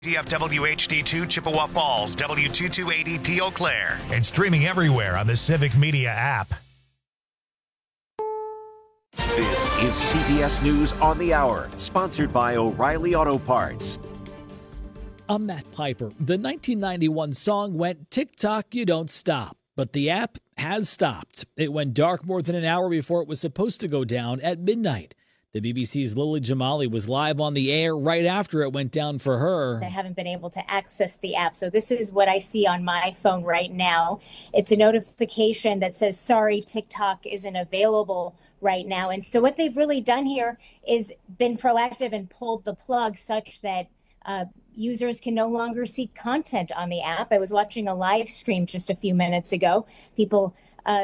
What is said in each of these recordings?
DFW HD2 Chippewa Falls, W2280P Eau Claire. And streaming everywhere on the Civic Media app. This is CBS News on the Hour, sponsored by O'Reilly Auto Parts. I'm Matt Piper. The 1991 song went tick-tock, you don't stop. But the app has stopped. It went dark more than an hour before it was supposed to go down at midnight. The BBC's Lily Jamali was live on the air right after it went down for her. I haven't been able to access the app, so this is what I see on my phone right now. It's a notification that says, sorry, TikTok isn't available right now. And so what they've really done here is been proactive and pulled the plug such that users can no longer see content on the app. I was watching a live stream just a few minutes ago. People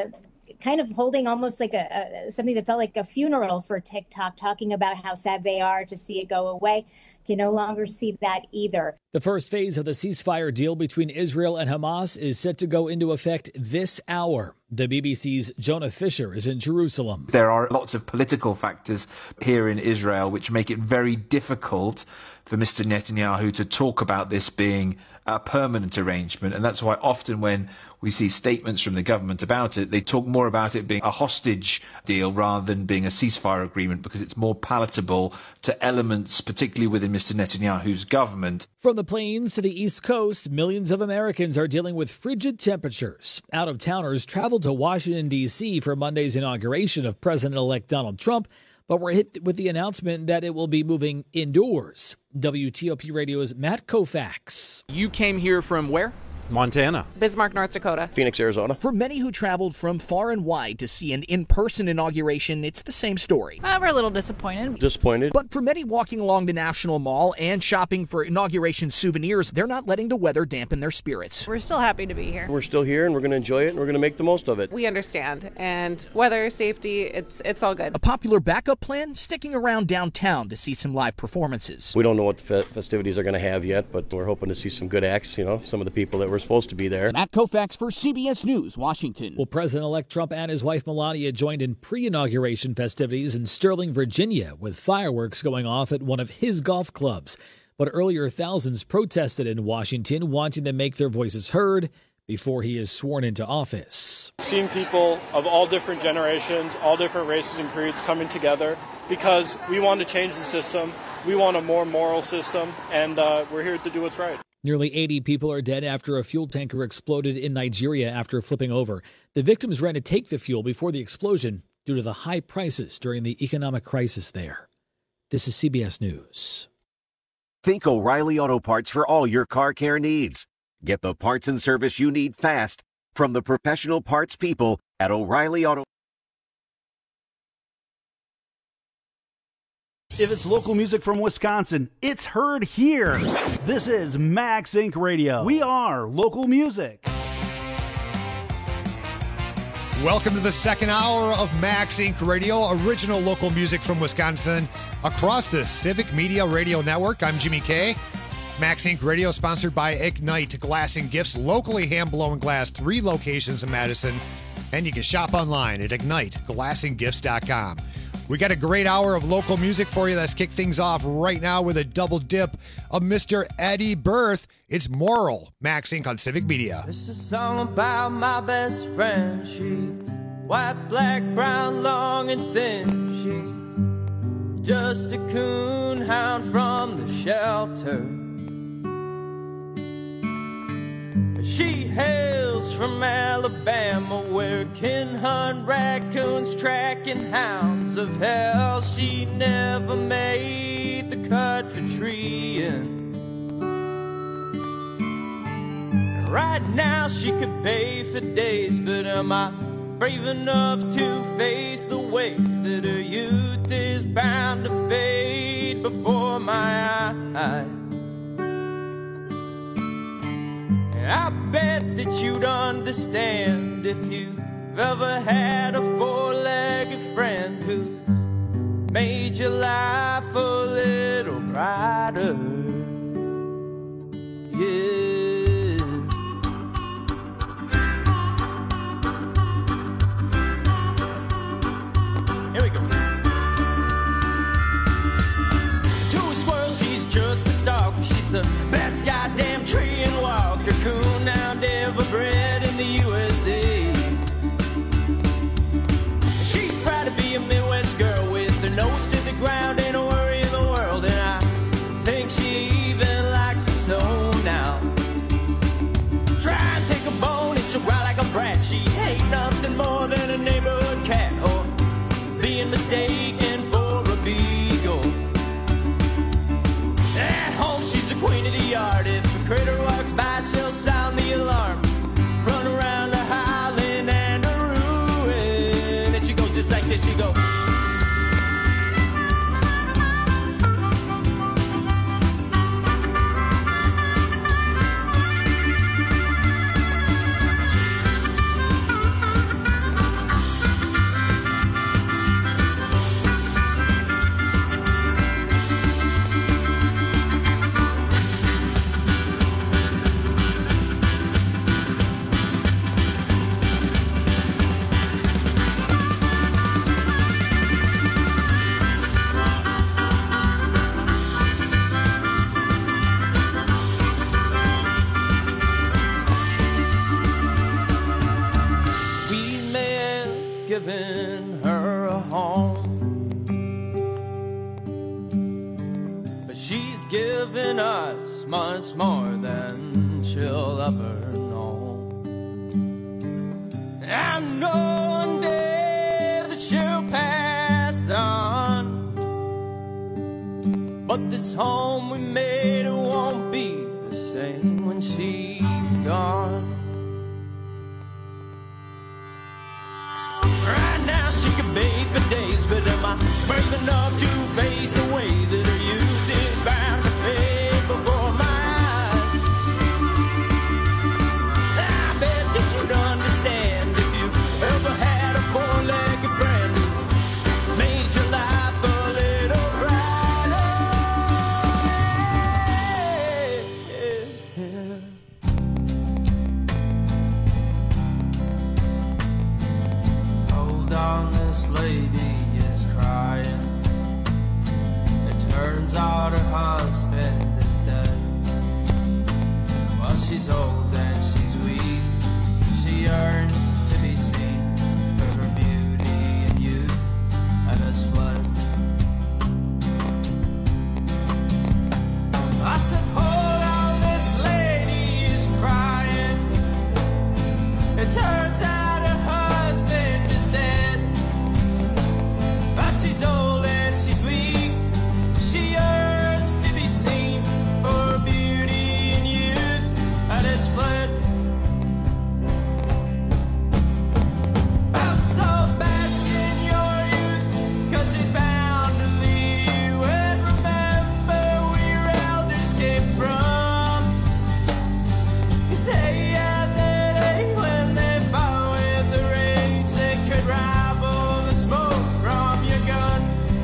kind of holding almost like something that felt like a funeral for TikTok, talking about how sad they are to see it go away. You no longer see that either. The first phase of the ceasefire deal between Israel and Hamas is set to go into effect this hour. The BBC's Jonah Fisher is in Jerusalem. There are lots of political factors here in Israel which make it very difficult for Mr. Netanyahu to talk about this being a permanent arrangement. And that's why often when we see statements from the government about it, they talk more about it being a hostage deal rather than being a ceasefire agreement, because it's more palatable to elements, particularly within Mr. Netanyahu's government. From the plains to the East Coast, millions of Americans are dealing with frigid temperatures. Out-of-towners traveled to Washington, D.C. for Monday's inauguration of President-elect Donald Trump, but were hit with the announcement that it will be moving indoors. WTOP Radio's Matt Koufax. You came here from where? Montana. Bismarck, North Dakota. Phoenix, Arizona. For many who traveled from far and wide to see an in-person inauguration, it's the same story. We're a little disappointed. Disappointed. But for many walking along the National Mall and shopping for inauguration souvenirs, they're not letting the weather dampen their spirits. We're still happy to be here. We're still here, and we're going to enjoy it, and we're going to make the most of it. We understand. And weather, safety, it's all good. A popular backup plan? Sticking around downtown to see some live performances. We don't know what the festivities are going to have yet, but we're hoping to see some good acts, some of the people that were supposed to be there. Matt Koufax for CBS News, Washington. Well, President-elect Trump and his wife Melania joined in pre-inauguration festivities in Sterling, Virginia, with fireworks going off at one of his golf clubs. But earlier, thousands protested in Washington, wanting to make their voices heard before he is sworn into office. Seeing people of all different generations, all different races and creeds coming together because we want to change the system. We want a more moral system, and we're here to do what's right. Nearly 80 people are dead after a fuel tanker exploded in Nigeria after flipping over. The victims ran to take the fuel before the explosion due to the high prices during the economic crisis there. This is CBS News. Think O'Reilly Auto Parts for all your car care needs. Get the parts and service you need fast from the professional parts people at O'Reilly Auto. If it's local music from Wisconsin, it's heard here. This is Max Inc. Radio. We are local music. Welcome to the second hour of Max Inc. Radio, original local music from Wisconsin across the Civic Media Radio Network. I'm Jimmy K. Max Inc. Radio sponsored by Ignite Glass and Gifts, locally hand-blown glass, 3 locations in Madison. And you can shop online at IgniteGlassandGifts.com. We got a great hour of local music for you. Let's kick things off right now with a double dip of Mr. Eddie Berth. It's Moral, Max Inc. on Civic Media. It's a song about my best friend. She's white, black, brown, long and thin. She's just a coon hound from the shelter. She hails from Alabama, where can hunt raccoons, tracking hounds of hell. She never made the cut for treeing. Right now she could bay for days, but am I brave enough to face the way that her youth is bound to fade before my eyes? I bet that you'd understand if you've ever had a four-legged friend who's made your life a little brighter. Yeah. Here we go. To a squirrel, she's just a stalker. She's the best yard. If a critter walks by, she'll sound the alarm. Run around a howling and a ruin. And she goes just like this, she goes. Given her a home, but she's given us much more than she'll ever know. I know one day that she'll pass on, but this home we made, it won't be the same when she's gone. Right now she can bake for days, but am I brave enough to face the way that her youth is bound to fade before my eyes? I bet that you'd understand if you ever had a four-legged friend who made your life a little brighter. This lady is crying. It turns out her husband is dead. Well, she's old and she's weak. She yearns to be seen for her beauty and youth and has fled. I said, hold on, this lady is crying. It turns out her husband is dead. She's old and she's weak. She yearns to be seen for beauty and youth and has fled. I'm so bask in your youth, 'cause it's bound to leave you. And remember where your elders came from. You say yeah, that ain't when they fought with the rage that could rival the smoke from your gun.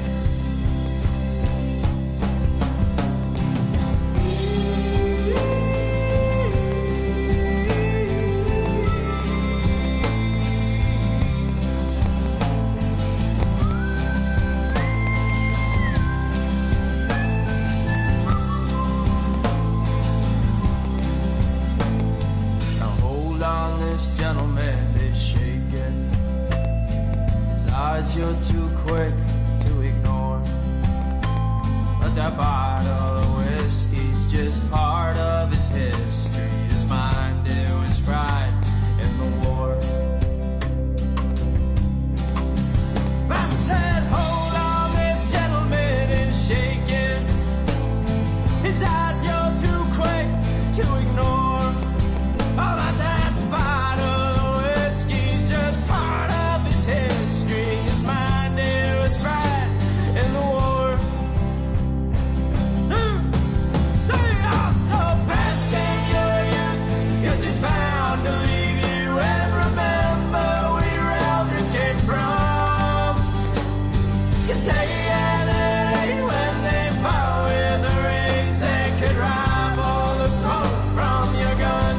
Now hold on, this gentleman is shaking. His eyes you're too quick to ignore. But that bottle of whiskey's just part of his history. His mind, it was fried in the war. I said, hold on, this gentleman is shaking. His eyes you're too quick to ignore. Oh, but that bottle of whiskey's just part of his history. His mind, it was fried in the war. I'm so bask in your youth, 'cause it's bound to leave you. And remember where your elders came from. You say yeah, that ain't when they fought with the rings that could rival the smoke from your gun.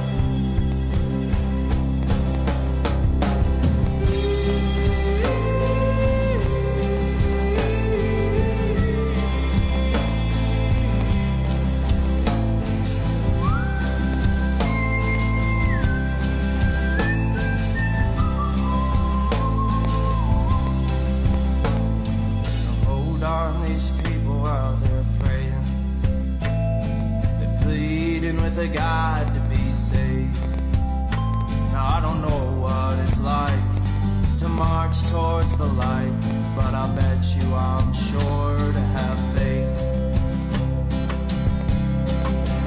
Hold on, these people out there praying. They're pleading with a God to be saved. Now I don't know what it's like to march towards the light, but I bet you I'm sure to have faith.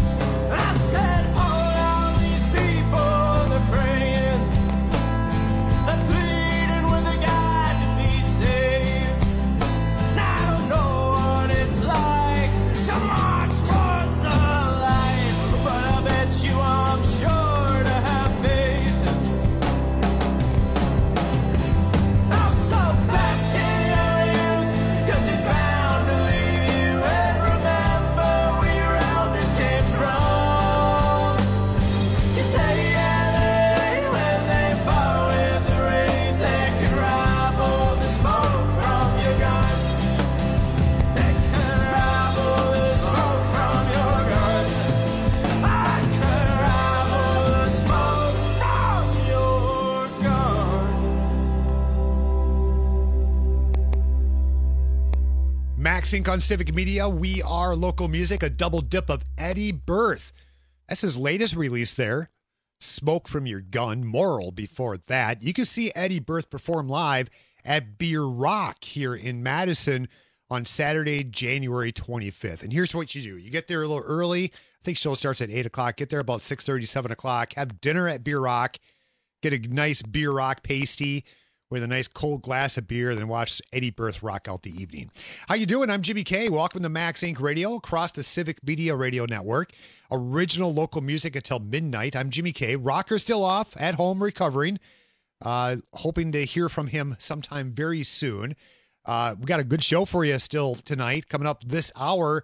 MaxInc on Civic Media. We are local music, a double dip of Eddie Berth. That's his latest release there. Smoke from Your Gun, Moral before that. You can see Eddie Berth perform live at Beer Rock here in Madison on Saturday, January 25th. And here's what you do. You get there a little early. I think show starts at 8 o'clock. Get there about 6:30, 7 o'clock. Have dinner at Beer Rock. Get a nice Beer Rock pasty with a nice cold glass of beer, then watch Eddie Berth rock out the evening. How you doing? I'm Jimmy K. Welcome to MaxInc Radio across the Civic Media Radio Network. Original local music until midnight. I'm Jimmy K. Rocker's still off, at home recovering. Hoping to hear from him sometime very soon. We got a good show for you still tonight. Coming up this hour,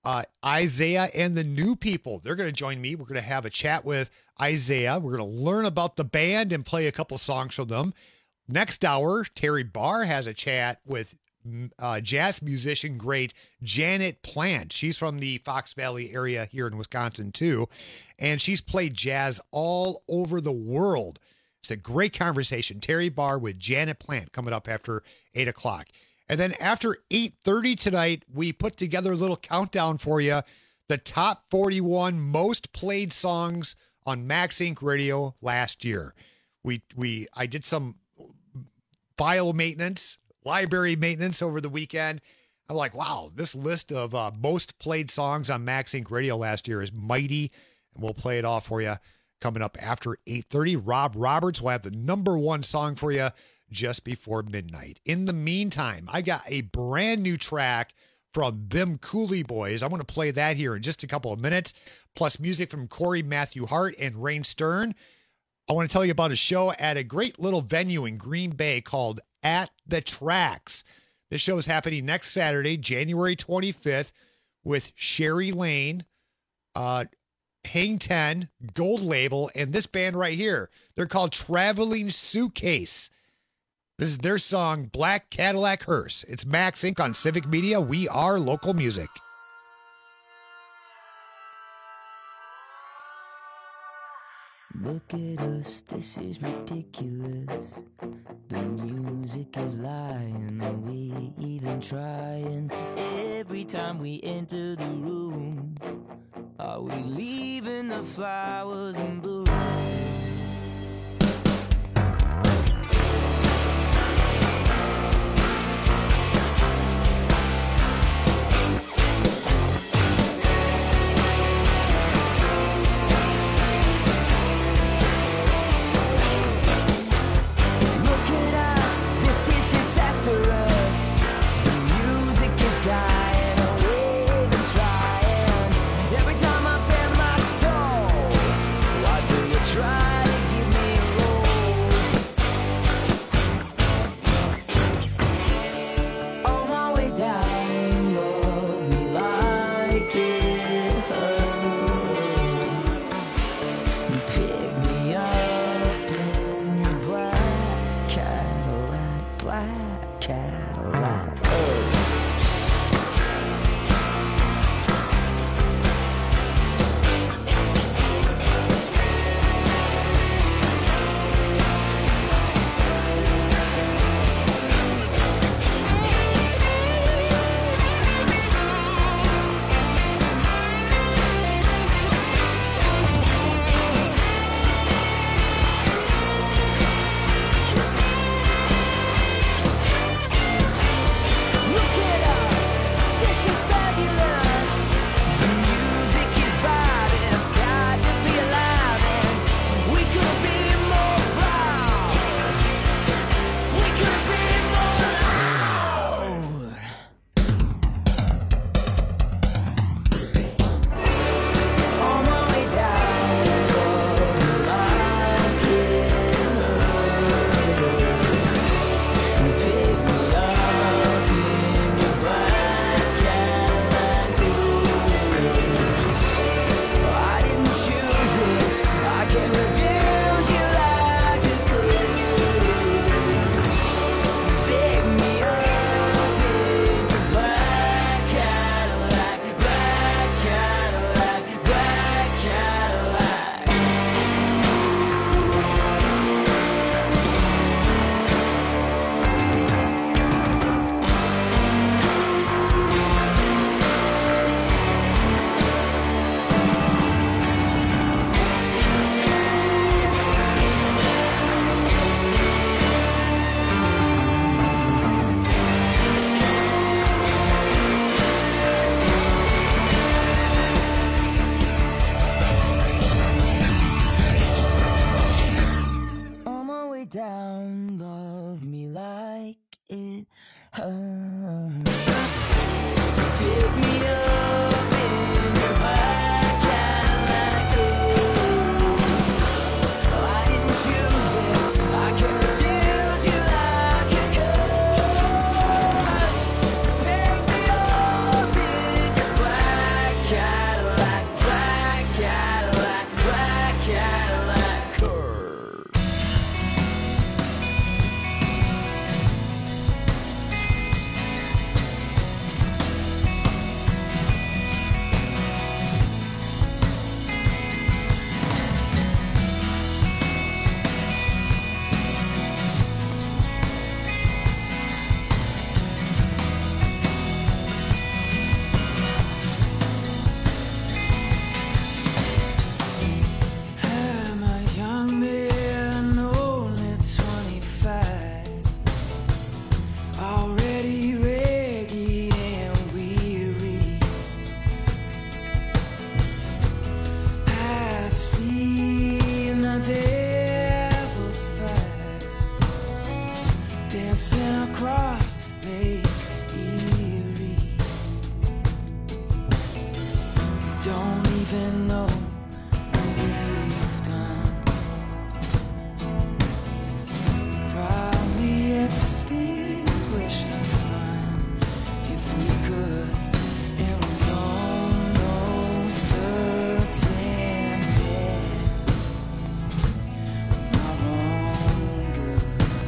Isaiah and the New People. They're going to join me. We're going to have a chat with Isaiah. We're going to learn about the band and play a couple songs from them. Next hour, Terry Barr has a chat with jazz musician great Janet Plant. She's from the Fox Valley area here in Wisconsin, too, and she's played jazz all over the world. It's a great conversation. Terry Barr with Janet Plant coming up after 8 o'clock. And then after 8:30 tonight, we put together a little countdown for you, the top 41 most played songs on MaxInc Radio last year. I did some file maintenance, library maintenance over the weekend. I'm like, wow, this list of most played songs on MaxInc Radio last year is mighty, and we'll play it all for you coming up after 8:30. Rob Roberts will have the number one song for you just before midnight. In the meantime, I got a brand new track from Them Cooley Boys. I want to play that here in just a couple of minutes, plus music from Corey Matthew Hart and Rain Stern. I want to tell you about a show at a great little venue in Green Bay called At the Tracks. This show is happening next Saturday, January 25th, with Sherry Lane, Hang 10, Gold Label, and this band right here. They're called Traveling Suitcase. This is their song, Black Cadillac Hearse. It's MaxInc on Civic Media. We are local music. Look at us, this is ridiculous. The music is lying, and we even trying. Every time we enter the room, are we leaving the flowers in bloom? Try Pick me up in your black Cadillac. Oh, I didn't choose this. I can't refuse you like a curse. Pick me up in your black Cadillac, black Cadillac, black Cadillac curse. I'm a young man, only 25, already ragged and weary. I've seen the devil's fight, dancing across Lake Erie. Don't even know we've done. Probably extinguish the sun if we could, and we don't know certain death. Our own good.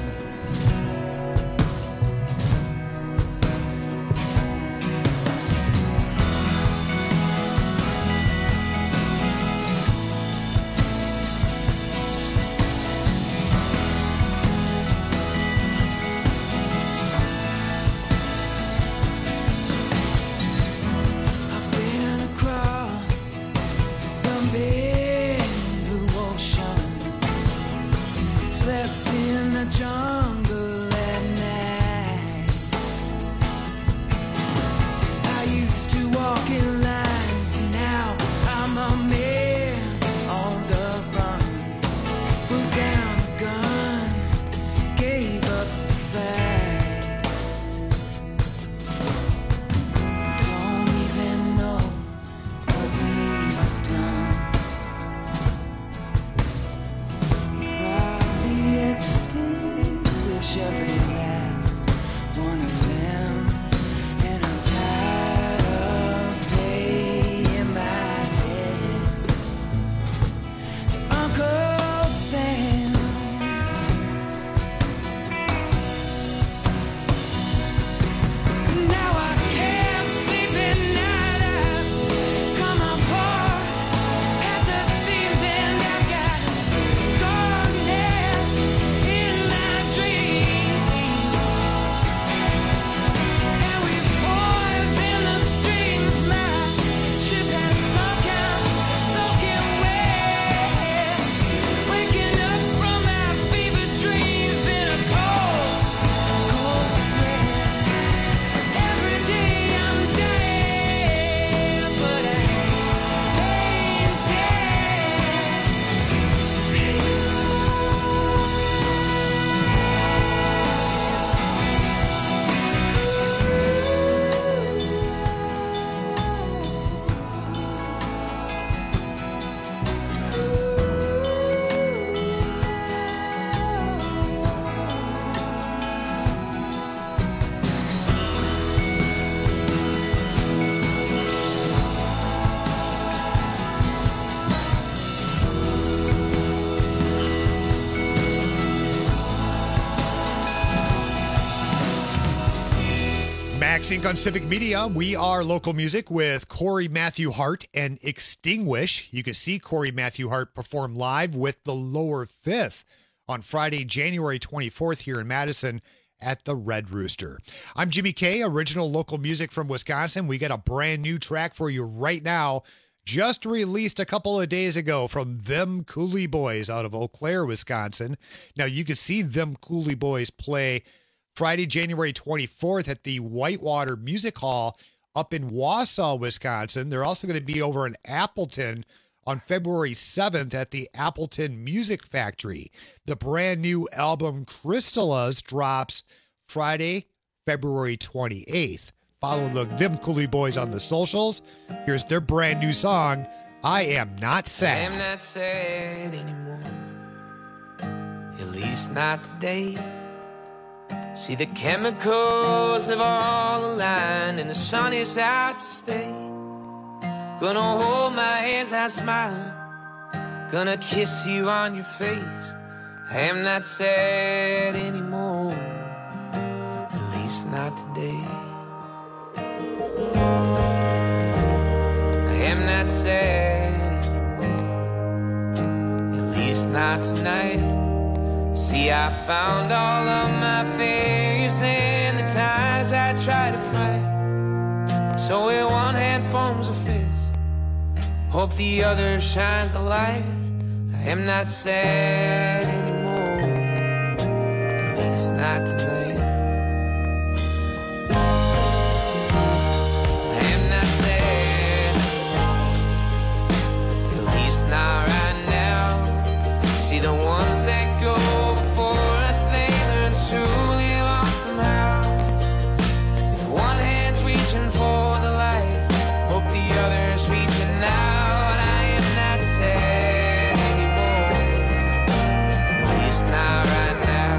I've been across the big blue ocean, slept in the jungle at night. I used to walk in lines, now I'm a man on the run. Put down the gun, gave up the fight. We don't even know what we've done. Probably extinguish every last one of them, and I'm tired of paying my debt to Uncle Sam. Now I can't sleep at night. I've come apart at the seams, and I've got darkness in my dreams. And we've poisoned the streams. My ship has sunk out, soaking wet. Waking up from my fever dreams in a cold, cold sweat. Every day I'm dying, but I ain't dead. Max Inc. on Civic Media. We are local music with Corey Matthew Hart and Extinguish. You can see Corey Matthew Hart perform live with the Lower Fifth on Friday, January 24th here in Madison at the Red Rooster. I'm Jimmy K, original local music from Wisconsin. We got a brand new track for you right now, just released a couple of days ago from Them Coulee Boys out of Eau Claire, Wisconsin. Now, you can see Them Coulee Boys play Friday, January 24th at the Whitewater Music Hall up in Wausau, Wisconsin. They're also going to be over in Appleton on February 7th at the Appleton Music Factory. The brand new album Crystallas drops Friday, February 28th. Follow them Cooley Boys on the socials. Here's their brand new song, I Am Not Sad. I am not sad anymore, at least not today. See, the chemicals have all aligned and the sun is out to stay. Gonna hold my hands out smiling, gonna kiss you on your face. I am not sad anymore, at least not today. I am not sad anymore, at least not tonight. See, I found all of my fears and the times I tried to fight. So with one hand forms a fist, hope the other shines the light. I am not sad anymore, at least not tonight. I am not sad, at least not right now. See, the ones that go before us, they learn to live on somehow. If one hand's reaching for the light, hope the other's reaching out. I am not sad anymore, at least not right now.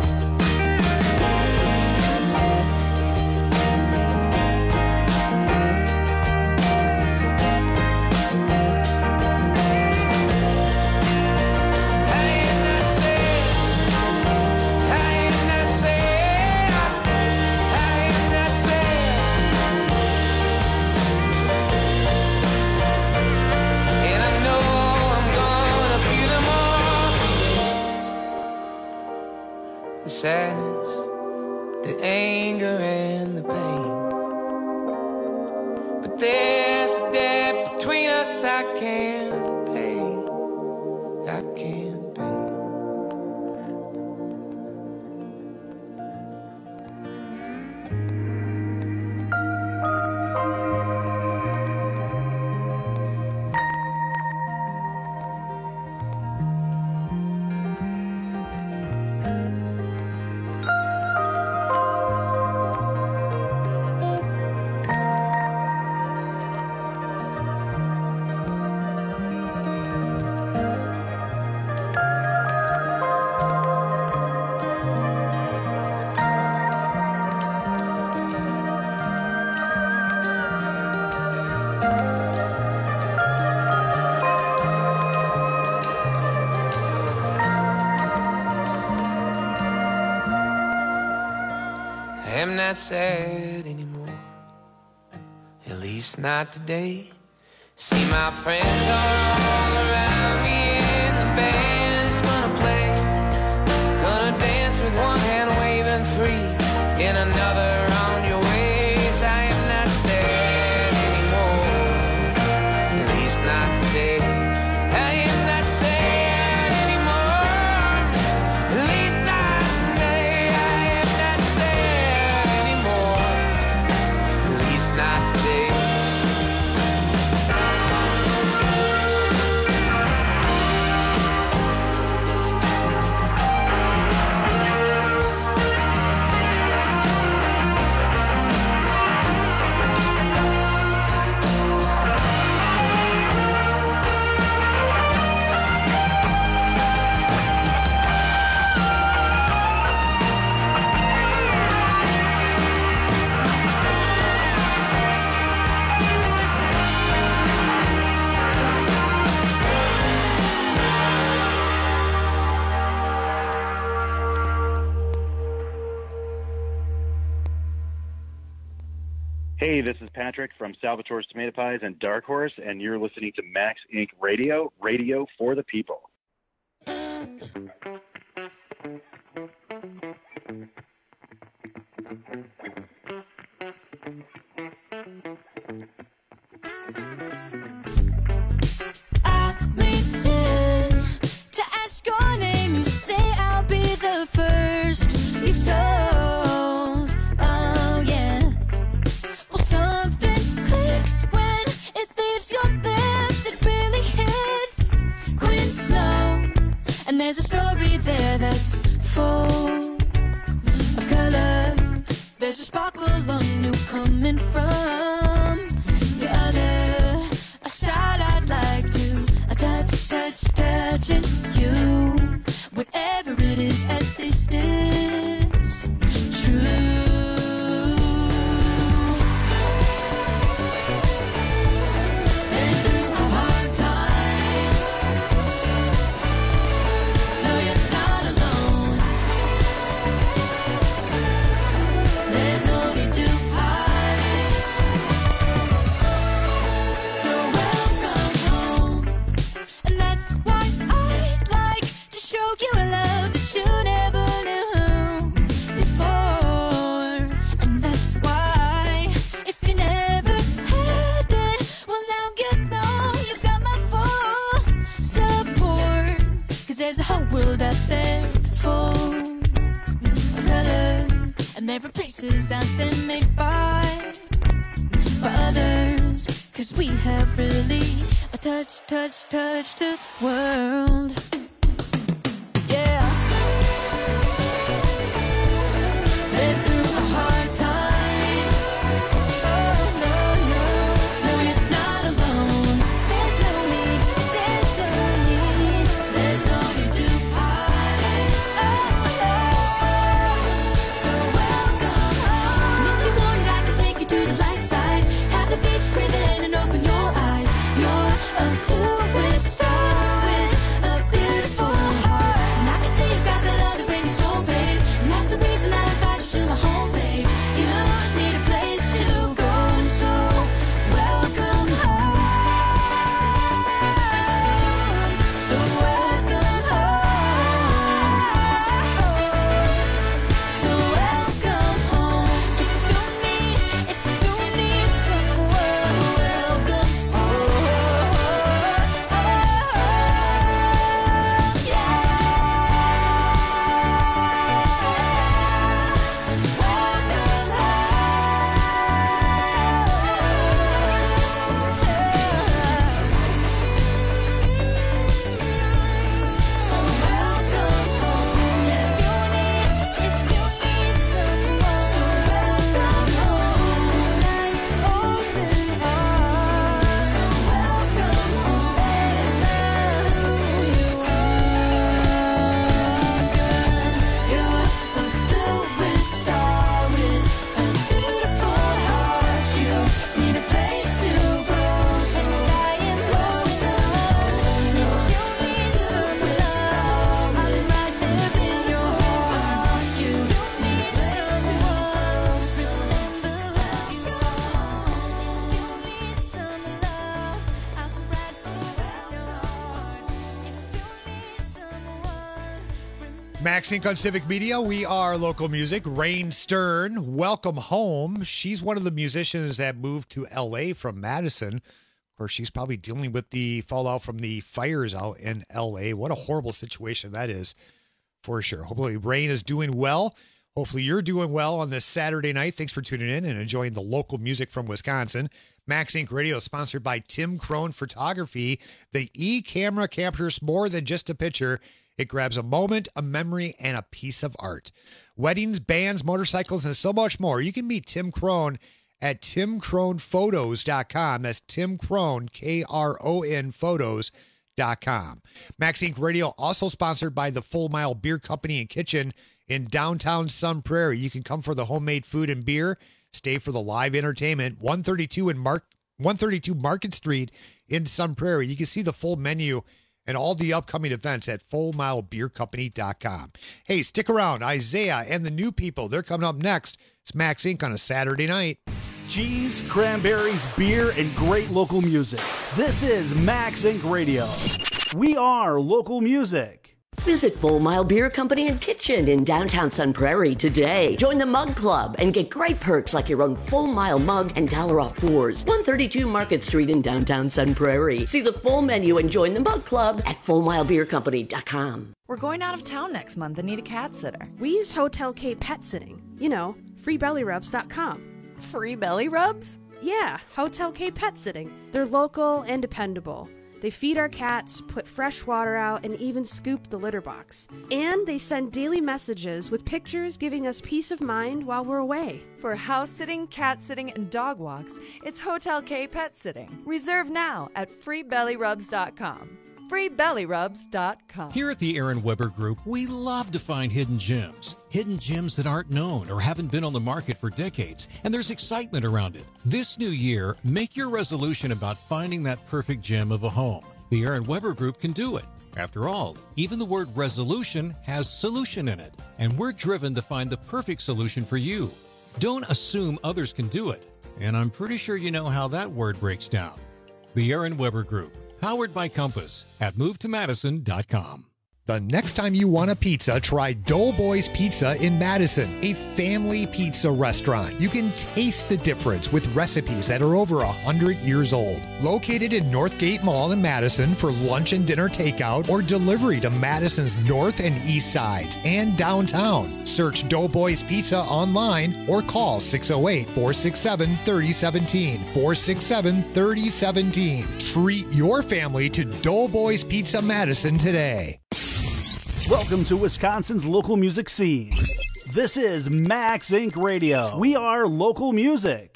The sadness, the anger and the pain, but there's a debt between us I can't pay. I can't pay. I'm not sad anymore, at least not today. See, my friends are all around me and the band's gonna play. Gonna dance with one hand waving free and another on your ways. I am not sad anymore, at least not today. I am not sad anymore, at least not today. I am not sad anymore, at least not today. Hey, this is Patrick from Salvatore's Tomato Pies and Dark Horse, and you're listening to Max Inc. Radio, radio for the people. I lean in to ask your name. You say I'll be the first you've told. Oh yeah. Well, something clicks when it leaves your lips. It really hits. Quinn Snow, and there's a story there that's full of color. There's a new coming from the other side. I'd like to touching you. Whatever it is, at least it's true. Been through a hard time. No, you're not alone. There's no need to hide. So welcome home. And that's why I'd like to show you a love that you never knew before. And that's why, if you never had it, well now you know you've got my full support. 'Cause there's a whole world out there full of color, and there are places out there made by others. 'Cause we have really touched the world. Yeah. Been through a hard time. Oh, no, you're not alone. There's no need to hide. So welcome home. And if you want it, I can take you to the light side. Have the beach, breathe in and open your eyes. You're a fluid star with a beautiful heart. And I can see you've got that other in your soul, babe. And that's the reason I invite you to my home, babe. You need a place to go, so welcome home. So welcome home. So welcome home. If you need someone, so welcome home. Max Inc. on Civic Media. We are local music. Rain Stern, welcome home. She's one of the musicians that moved to L.A. from Madison. Of course, she's probably dealing with the fallout from the fires out in L.A. What a horrible situation that is, for sure. Hopefully, Rain is doing well. Hopefully, you're doing well on this Saturday night. Thanks for tuning in and enjoying the local music from Wisconsin. Max Inc. Radio is sponsored by Tim Crone Photography. The e-camera captures more than just a picture. It grabs a moment, a memory, and a piece of art. Weddings, bands, motorcycles, and so much more. You can meet Tim Crone at timcronephotos.com. That's Tim Crone, K-R-O-N, photos.com. Max Inc. Radio also sponsored by the Full Mile Beer Company and Kitchen in downtown Sun Prairie. You can come for the homemade food and beer, stay for the live entertainment. 132 Market Street in Sun Prairie. You can see the full menu and all the upcoming events at fullmilebeercompany.com. Hey, stick around. Isaiah and the New People, they're coming up next. It's Max Inc. on a Saturday night. Cheese, cranberries, beer, and great local music. This is Max Inc. Radio. We are local music. Visit Full Mile Beer Company and Kitchen in downtown Sun Prairie today. Join the Mug Club and get great perks like your own Full Mile mug and $1 off pours. 132 Market Street in downtown Sun Prairie. See the full menu and join the Mug Club at fullmilebeercompany.com. We're going out of town next month and need a cat sitter. We use Hotel K Pet Sitting. You know, freebellyrubs.com. Free belly rubs? Yeah, Hotel K Pet Sitting. They're local and dependable. They feed our cats, put fresh water out, and even scoop the litter box. And they send daily messages with pictures giving us peace of mind while we're away. For house sitting, cat sitting, and dog walks, it's Hotel K Pet Sitting. Reserve now at freebellyrubs.com. freebellyrubs.com. Here at the Aaron Weber Group, we love to find hidden gems that aren't known or haven't been on the market for decades, and there's excitement around it. This new year, make your resolution about finding that perfect gem of a home. The Aaron Weber Group can do it. After all, even the word resolution has solution in it, and we're driven to find the perfect solution for you. Don't assume others can do it, and I'm pretty sure you know how that word breaks down. The Aaron Weber Group, powered by Compass at movetomadison.com. The next time you want a pizza, try Doughboys Pizza in Madison, a family pizza restaurant. You can taste the difference with recipes that are over 100 years old. Located in Northgate Mall in Madison for lunch and dinner takeout or delivery to Madison's north and east sides and downtown. Search Doughboys Pizza online or call 608-467-3017. 467-3017. Treat your family to Doughboys Pizza Madison today. Welcome to Wisconsin's local music scene. This is Max Inc. Radio. We are local music.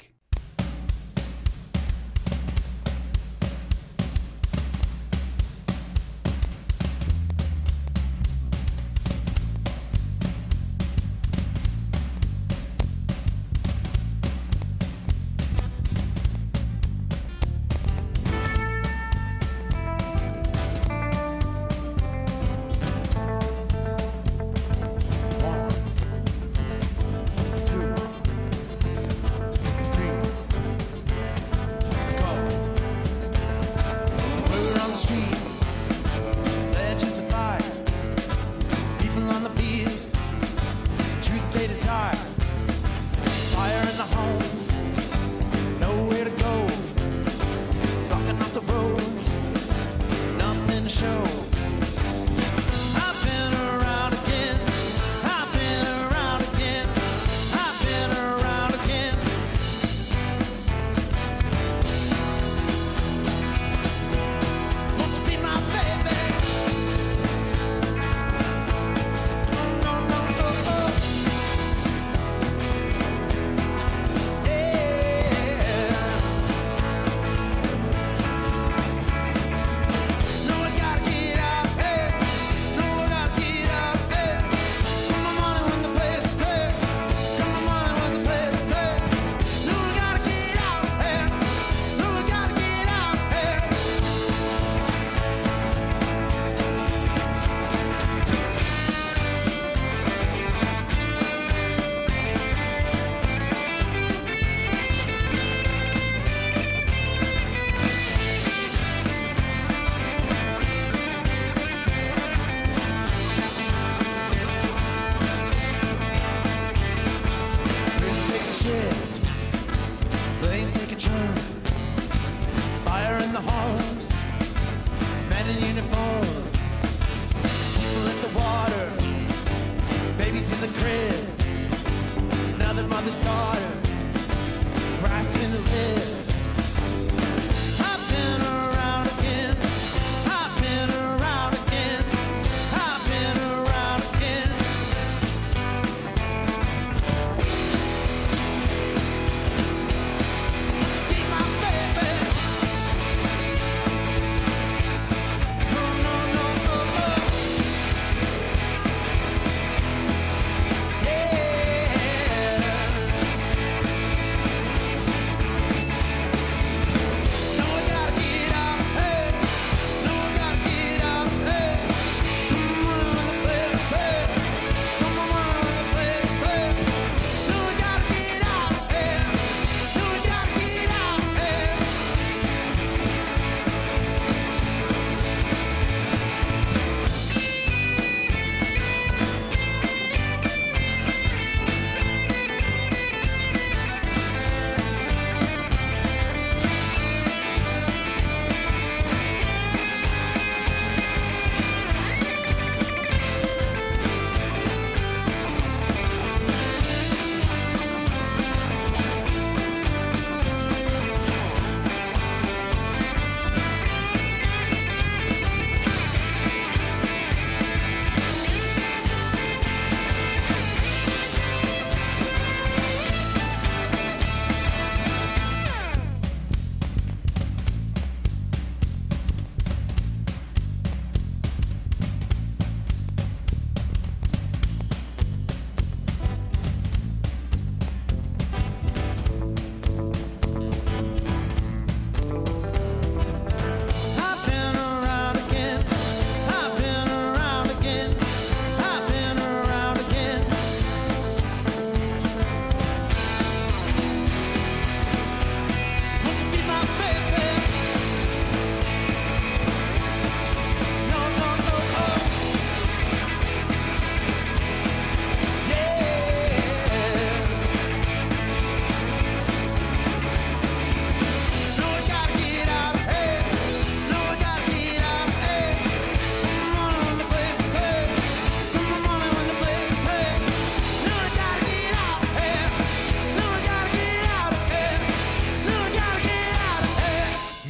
Yeah.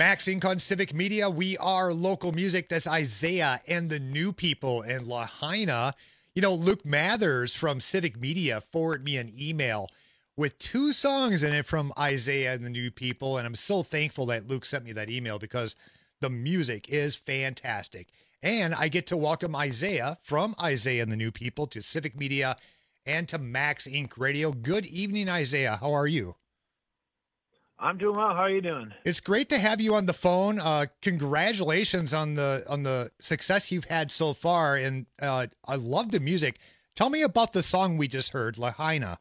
Max Inc. on Civic Media. We are local music. That's Isaiah and the New People and Lahaina. You know, Luke Mathers from Civic Media forwarded me an email with 2 songs in it from Isaiah and the New People. And I'm so thankful that Luke sent me that email because the music is fantastic. And I get to welcome Isaiah from Isaiah and the New People to Civic Media and to Max Inc. Radio. Good evening, Isaiah. How are you? I'm doing well. How are you doing? It's great to have you on the phone. Congratulations on the success you've had so far, and I love the music. Tell me about the song we just heard, Lahaina.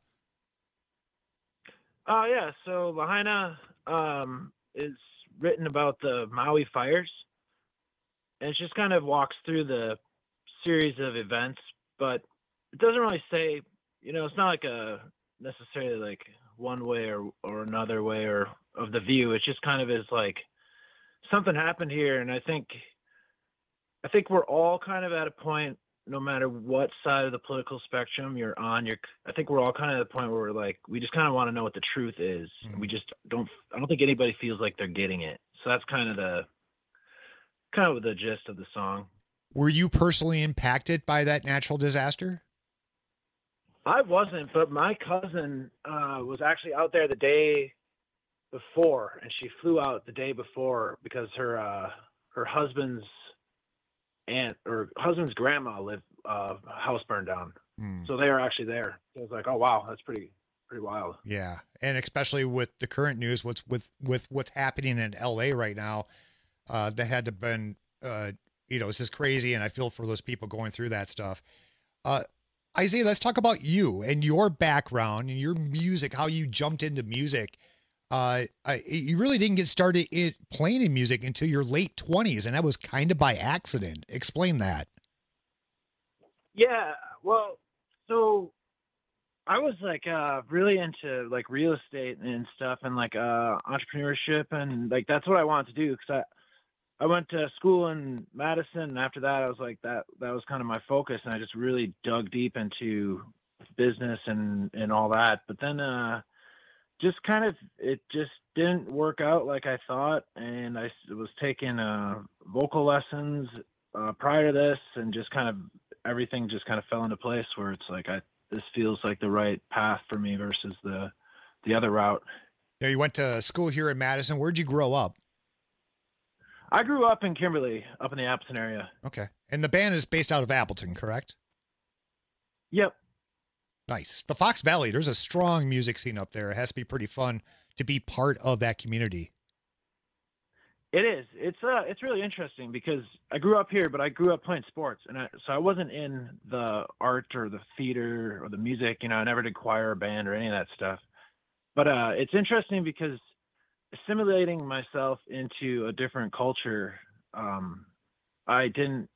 Oh yeah, so Lahaina is written about the Maui fires, and it just kind of walks through the series of events, but it doesn't really say. It's not like a necessarily like one way or another way or of the view. It just kind of is like something happened here, and I think we're all kind of at a point, no matter what side of the political spectrum you're on, I think we're all kind of at the point where we're like, we just kind of want to know what the truth is. Mm-hmm. We just I don't think anybody feels like they're getting it. So that's kind of the gist of the song. Were you personally impacted by that natural disaster? I wasn't, but my cousin was actually out there the day before, and she flew out the day before because her husband's aunt or husband's grandma lived house burned down, so they were actually there. So I was like, oh wow, that's pretty wild. Yeah, and especially with the current news, with what's happening in LA right now, that had to been it's just crazy, and I feel for those people going through that stuff. Isaiah, let's talk about you and your background and your music, how you jumped into music. You really didn't get started playing in music until your late 20s, and that was kind of by accident. Explain that. Yeah, well, so I was like really into like real estate and stuff and like entrepreneurship, and like that's what I wanted to do because I went to school in Madison, and after that, I was like, that was kind of my focus, and I just really dug deep into business and all that. But then just kind of, it just didn't work out like I thought, and I was taking vocal lessons prior to this, and just kind of everything just kind of fell into place where it's like, this feels like the right path for me versus the other route. Yeah, you went to school here in Madison. Where'd you grow up? I grew up in Kimberly, up in the Appleton area. Okay. And the band is based out of Appleton, correct? Yep. Nice. The Fox Valley, there's a strong music scene up there. It has to be pretty fun to be part of that community. It is. It's really interesting because I grew up here, but I grew up playing sports, and so I wasn't in the art or the theater or the music. I never did choir or band or any of that stuff. But it's interesting because assimilating myself into a different culture, I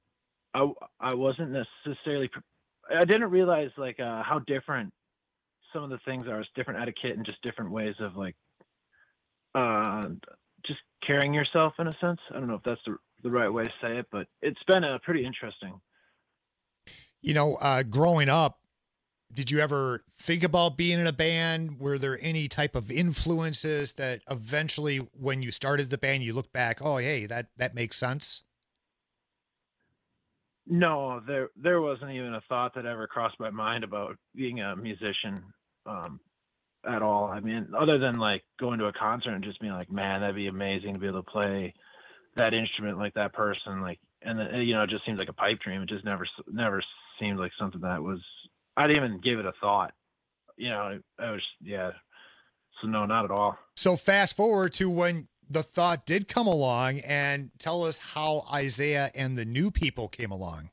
wasn't necessarily, I didn't realize like how different some of the things are. It's different etiquette and just different ways of like just carrying yourself in a sense. I don't know if that's the right way to say it, but it's been pretty interesting. Growing up, did you ever think about being in a band? Were there any type of influences that eventually when you started the band, you look back, oh, hey, that makes sense? No, there wasn't even a thought that ever crossed my mind about being a musician at all. I mean, other than like going to a concert and just being like, man, that'd be amazing to be able to play that instrument like that person. Like, and then, it just seems like a pipe dream. It just never seemed like something that was, I didn't even give it a thought. I was, yeah. So no, not at all. So fast forward to when the thought did come along, and tell us how Isaiah and the New People came along.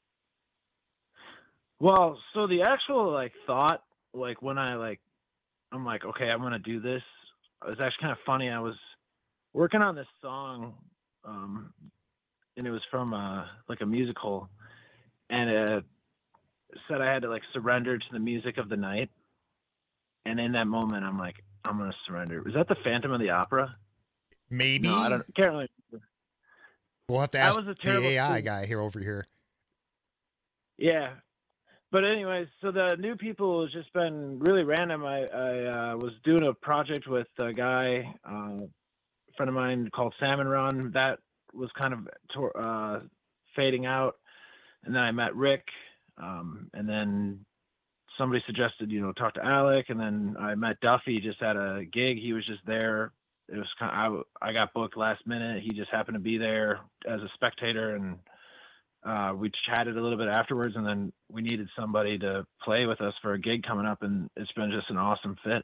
Well, so the actual like thought, like when I'm like, okay, I'm going to do this. It was actually kind of funny. I was working on this song, and it was from like a musical, and it said I had to like surrender to the music of the night. And in that moment, I'm like, I'm going to surrender. Was that the Phantom of the Opera? Maybe. No, can't really remember. We'll have to ask the AI guy over here. Yeah. But anyways, so the New People has just been really random. I was doing a project with a guy friend of mine called Salmon Run. That was kind of fading out. And then I met Rick, and then somebody suggested, talk to Alec, and then I met Duffy just at a gig. He was just there. It was I got booked last minute. He just happened to be there as a spectator, and we chatted a little bit afterwards, and then we needed somebody to play with us for a gig coming up, and it's been just an awesome fit.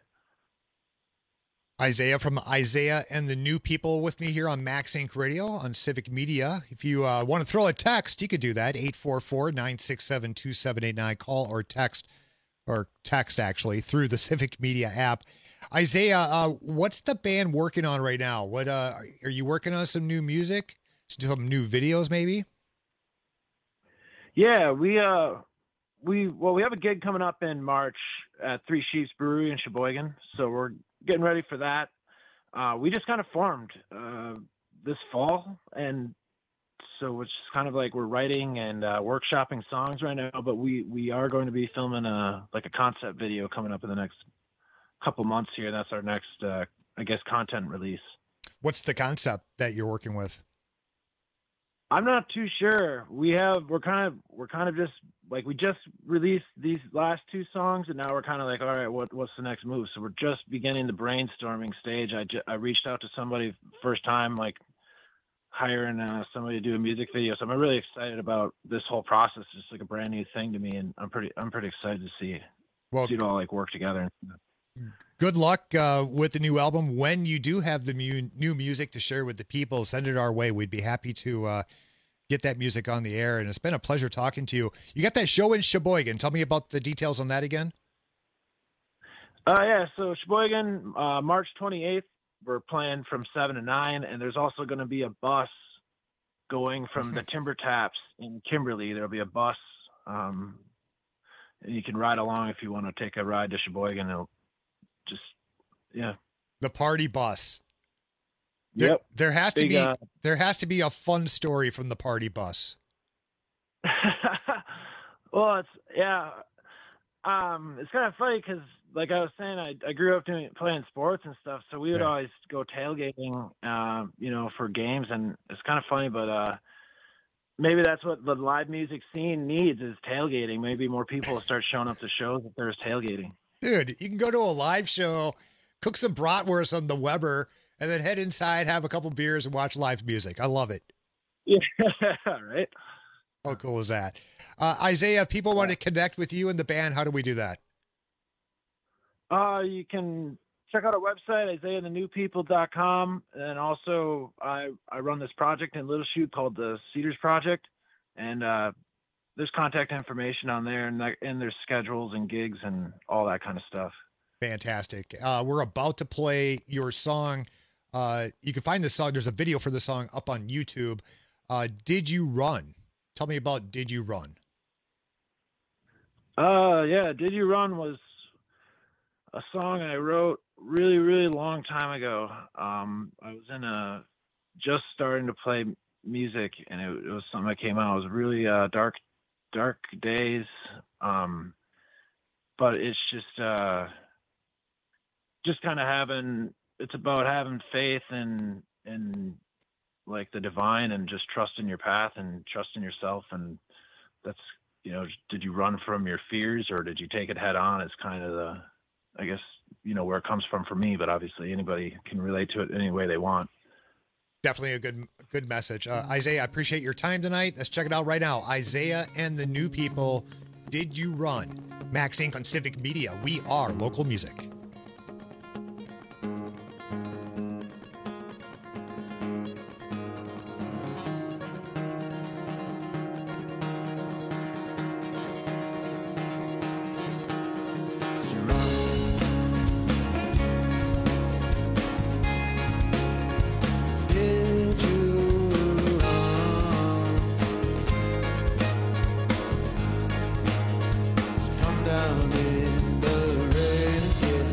Isaiah from Isaiah and the New People with me here on Max Inc. Radio on Civic Media. If you want to throw a text, you could do that, 844-967-2789. Call or text actually, through the Civic Media app. Isaiah, what's the band working on right now? What are you working on? Some new music? Some new videos maybe? Yeah, we have a gig coming up in March at Three Sheets Brewery in Sheboygan, so we're getting ready for that. We just kind of formed this fall, and so it's kind of like we're writing and workshopping songs right now, but we are going to be filming a concept video coming up in the next couple months here. That's our next content release. What's the concept that you're working with? I'm not too sure. We're kind of just like, we just released these last two songs, and now we're kind of like, all right, what's the next move? So we're just beginning the brainstorming stage. I reached out to somebody first time, like hiring somebody to do a music video. So I'm really excited about this whole process. It's like a brand new thing to me, and I'm pretty excited to see it all like work together. Good luck with the new album. When you do have the new music to share with the people, send it our way. We'd be happy to get that music on the air. And it's been a pleasure talking to you. You got that show in Sheboygan. Tell me about the details on that again. Yeah, so Sheboygan, March 28th, we're playing from 7 to 9, and there's also going to be a bus going from the Timber Taps in Kimberly. There'll be a bus, and you can ride along if you want to take a ride to Sheboygan. It'll the party bus. Yep. There has to be a fun story from the party bus. Well, it's kind of funny because, like I was saying, I grew up playing sports and stuff, so we would always go tailgating, for games, and it's kind of funny, but maybe that's what the live music scene needs, is tailgating. Maybe more people will start showing up to shows if there's tailgating. Dude, you can go to a live show, cook some bratwurst on the Weber, and then head inside, have a couple beers, and watch live music. I love it. Yeah, right? How cool is that? Isaiah, people want to connect with you and the band. How do we do that? You can check out our website, IsaiahTheNewPeople.com. And also, I run this project in Little Chute called the Cedars Project. And there's contact information on there, and there's schedules and gigs and all that kind of stuff. Fantastic. We're about to play your song. You can find this song. There's a video for the song up on YouTube. Did You Run? Tell me about Did You Run? Yeah, Did You Run was a song I wrote really, really long time ago. I was just starting to play music, and it was something that came out. It was really dark days. But it's just kind of it's about having faith in like the divine, and just trusting your path and trusting yourself. And that's, did you run from your fears, or did you take it head on? It's kind of I guess, where it comes from for me, but obviously anybody can relate to it any way they want. Definitely a good message. Isaiah, I appreciate your time tonight. Let's check it out right now. Isaiah and the New People, Did You Run? Max Inc. on Civic Media. We are local music. Down in the rain again.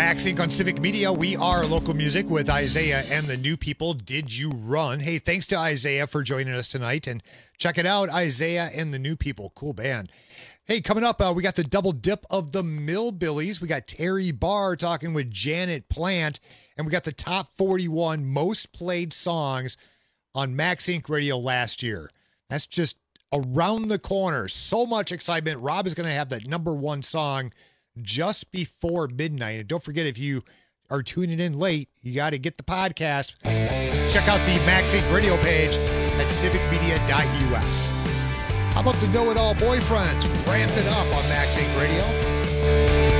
Max Inc. on Civic Media. We are local music with Isaiah and the New People. Did You Run? Hey, thanks to Isaiah for joining us tonight. And check it out, Isaiah and the New People. Cool band. Hey, coming up, we got the double dip of the Millbillies. We got Terry Barr talking with Janet Plant. And we got the top 41 most played songs on Max Inc. Radio last year. That's just around the corner. So much excitement. Rob is going to have that number one song just before midnight. And don't forget, if you are tuning in late, you got to get the podcast. Just check out the Max Inc. radio page at civicmedia.us. How about the Know-It-All Boyfriends? Ramp it up on Max Inc. Radio.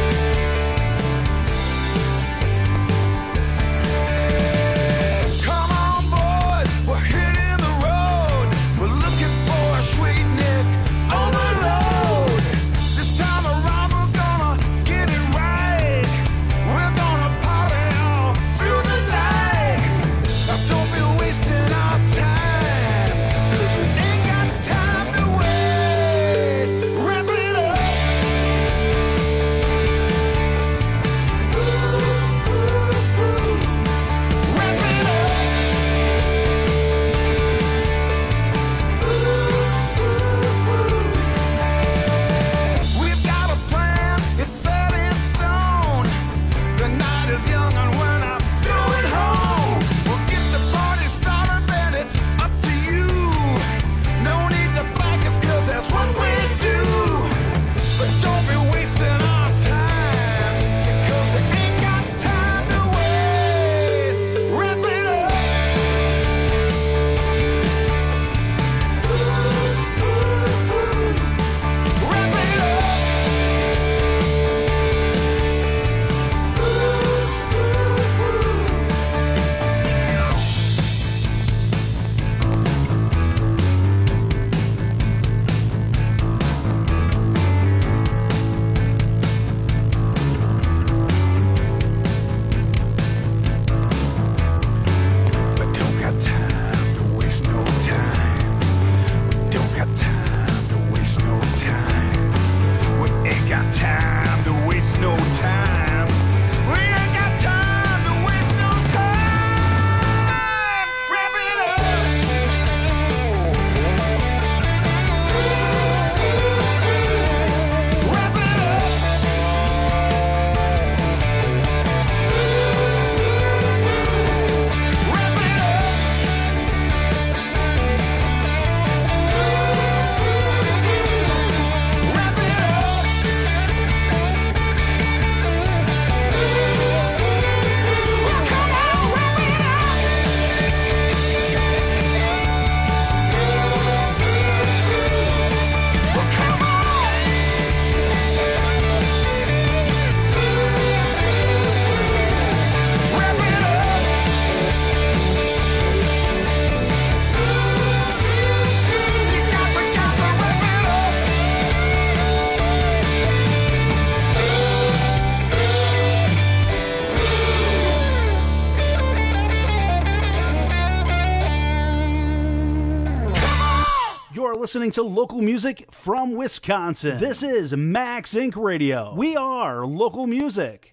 Listening to local music from Wisconsin. This is Max Inc. Radio. We are local music.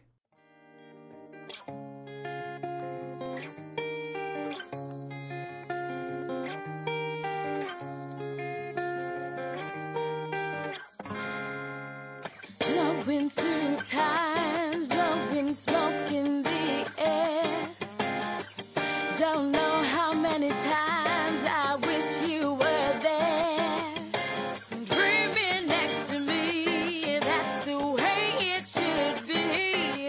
Blowing through times, blowing smoke in the air. Don't know how many times I wish you were there. Dreaming next to me, that's the way it should be.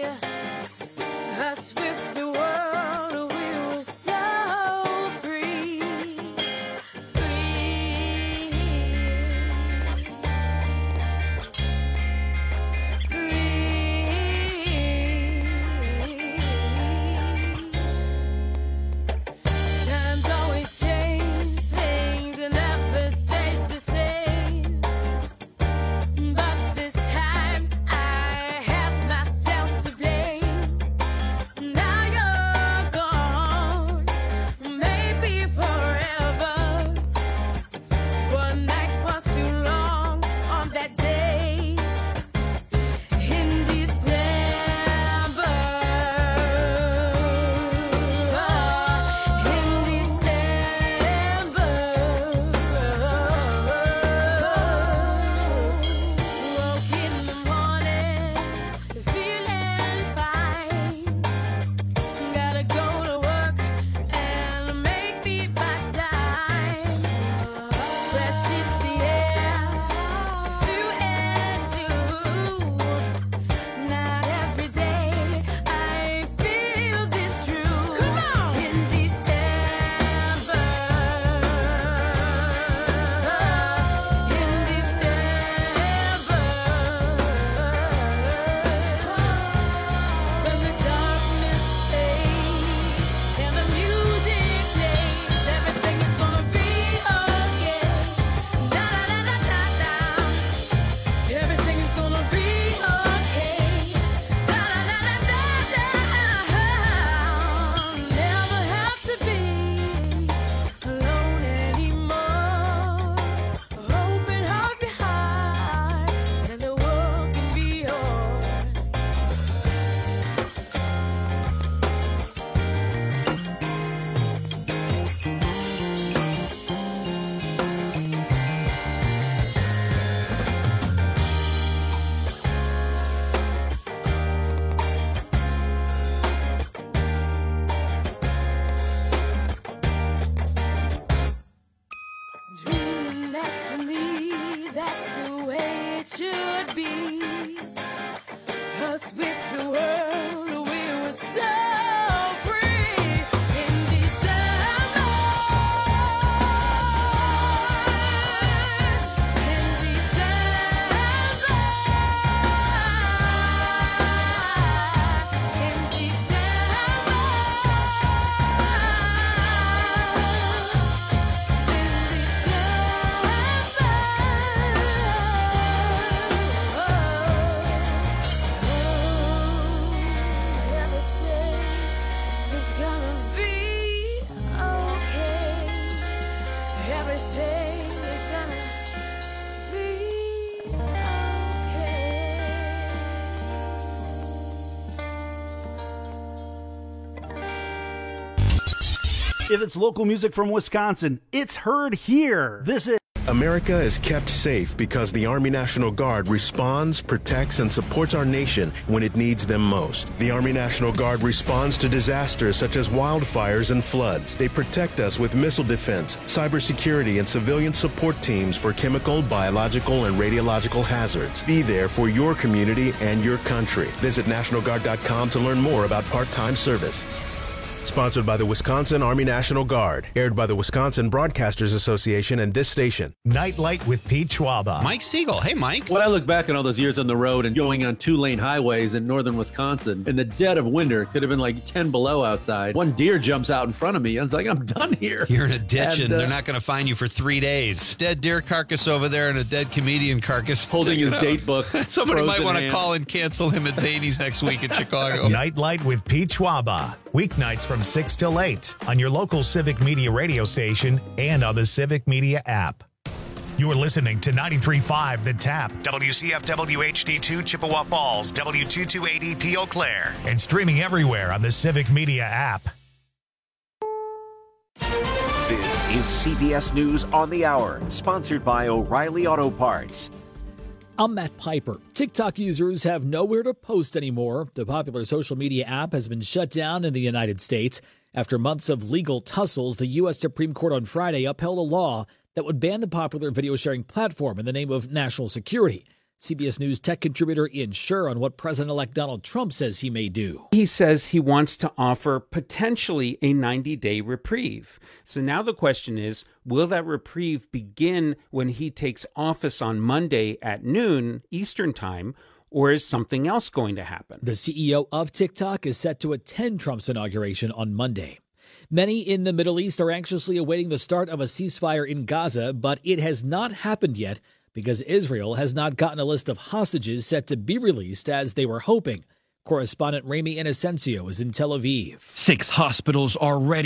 to be. Us with the world, we were so free in December. If it's local music from Wisconsin, it's heard here. This is America is kept safe because the Army National Guard responds, protects, and supports our nation when it needs them most. The Army National Guard responds to disasters such as wildfires and floods. They protect us with missile defense, cybersecurity, and civilian support teams for chemical, biological, and radiological hazards. Be there for your community and your country. Visit NationalGuard.com to learn more about part-time service. Sponsored by the Wisconsin Army National Guard. Aired by the Wisconsin Broadcasters Association and this station. Nightlight with Pete Schwaba. Mike Siegel. Hey, Mike. When I look back on all those years on the road and going on 2-lane highways in northern Wisconsin, in the dead of winter, it could have been like 10 below outside. One deer jumps out in front of me. I was like, I'm done here. You're in a ditch and they're not going to find you for 3 days. Dead deer carcass over there and a dead comedian carcass. Holding his date book. Somebody might want to call and cancel him at Zany's next week in Chicago. Nightlight with Pete Schwaba. Weeknights from 6 till 8 on your local Civic Media radio station and on the Civic Media app. You're listening to 93.5 The Tap, WCFW HD2 Chippewa Falls, W228EP Eau Claire, and streaming everywhere on the Civic Media app. This is CBS News on the Hour, sponsored by O'Reilly Auto Parts. I'm Matt Piper. TikTok users have nowhere to post anymore. The popular social media app has been shut down in the United States. After months of legal tussles, the U.S. Supreme Court on Friday upheld a law that would ban the popular video sharing platform in the name of national security. CBS News tech contributor Ian Scher on what President-elect Donald Trump says he may do. He says he wants to offer potentially a 90-day reprieve. So now the question is, will that reprieve begin when he takes office on Monday at noon Eastern Time, or is something else going to happen? The CEO of TikTok is set to attend Trump's inauguration on Monday. Many in the Middle East are anxiously awaiting the start of a ceasefire in Gaza, but it has not happened yet because Israel has not gotten a list of hostages set to be released as they were hoping. Correspondent Ramy Inocencio is in Tel Aviv. 6 hospitals are ready